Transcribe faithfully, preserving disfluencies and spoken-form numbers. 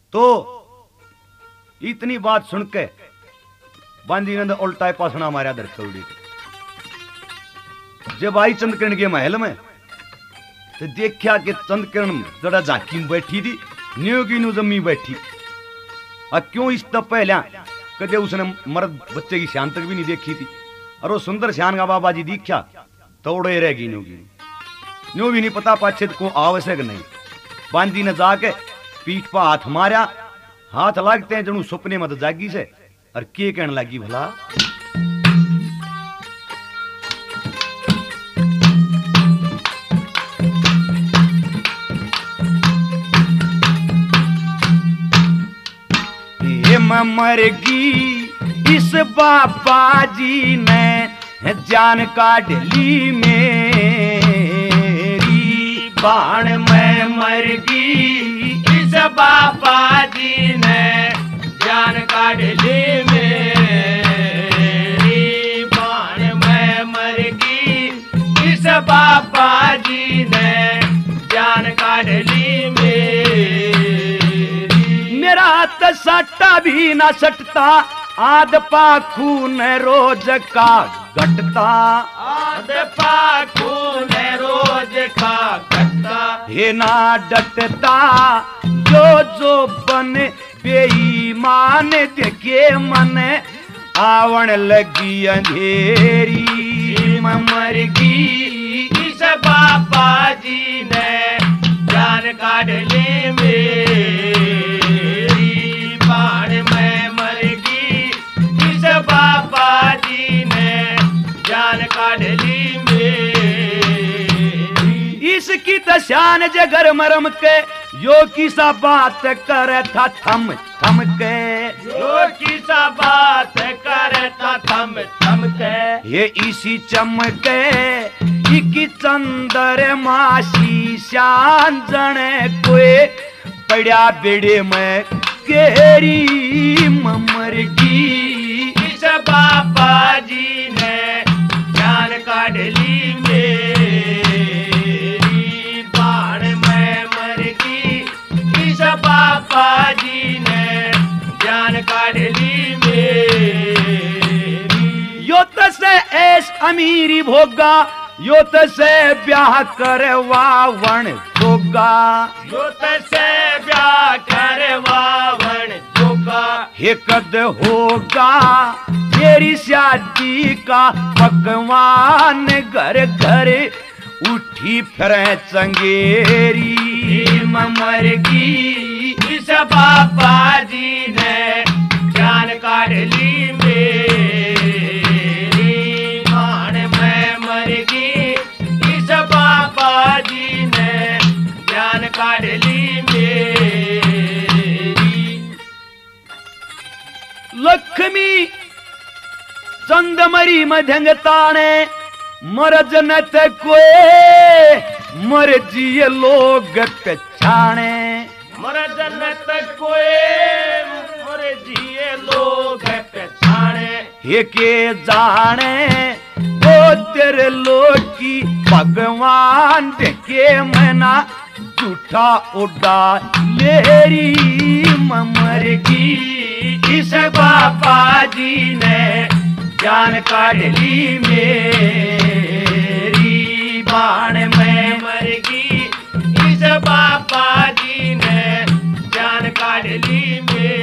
तो इतनी बात सुन के बांदी ने उल्टा पासना मारा दर कौड़ी। जब आई चंद्रकिरण के महल में तो देखा कि चंद्रकिरण जरा झांकी में बैठी थी, न्यू की न्यू जमी बैठी। और क्यों इस तब पहले कदे उसने मर्द बच्चे की शान तक भी नहीं देखी थी। और वो सुंदर शान का बाबा जी दिखा तोड़े रहेगी न्यू की न्यू भी नहीं पता पाछे को आवश्यक नहीं। बांदी ने जाके पीठ पर हाथ मारा, हाथ लागते हैं जणू सपने मत जागी से। और के कहने लगी भला मरगी इस बाबा जी ने जान काट ली मेरी, बाण में मरगी इस बाबा जी ने जान काट ली मेरी, बाण में मरगी इस बाबा जी ने जान काट ली मेरी। मेरा हाथ सट्टा भी ना सटता, आध पाखून रोज का घटता, आध पाखून रोज का घटता, हे ना डटता जो जो बन बेईमान देखे मन आवण लगी अंधेरी। मरगी इस बाबा जी ने जान काट ले मेरी, बाण में मरगी इस बाबा जी ने जान काट ली मेरी। इसकी तशान जगर मरम के यो किसा बात करे था थम थम के, यो किसा बात करे था थम थम के, ये इसी चमके इकी चंदर मासी शान जने कोई पड़ा बेड़े में गेरी। मरगी इस बाबा जी ने जान काट ली मेरी, बाण में मरगी इस बाबा जी ने जान काट ली मेरी। यो तो से ऐस अमीरी भोगा, यो तो से ब्याह करवा वण जोगा, यो तो से ब्याह करवा वण जोगा, हे कद होगा तेरी शादी का पकवान घर घर उठी फिर चंगेरी। मरगी इस बाबा जी ने जान काट ली मेरी, बाण में मरगी इस बाबा जी ने जान काट ली मेरी। लक्ष्मी चंदमरी मध्यंगताने मरज न कोई मर जिए लोग पछाणे, मरज न कोई मर जिए लोग पछाणे, ये के जाने वो तेरे लोग की भगवान देखे मना झूठा उड़ा लेरी। मरगी इस बाबा जी ने जान काट ली मेरी, बाण में मरगी इस बाबा जी ने जान काट ली मेरी।